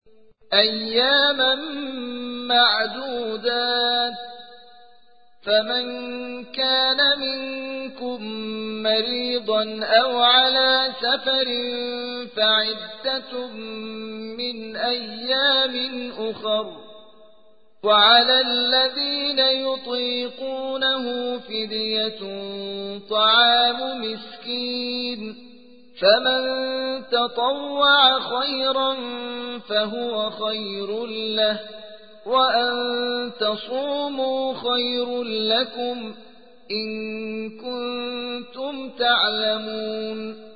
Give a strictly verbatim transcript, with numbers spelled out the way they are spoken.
أياما معدودات، فمن كان منكم مريضا أو على سفر فعدة من أيام أخر، وعلى الذين يطيقونه فدية طعام مسكين، فمن تطوع خيرا فهو خير له، وأن تصوموا خير لكم إن كنتم تعلمون.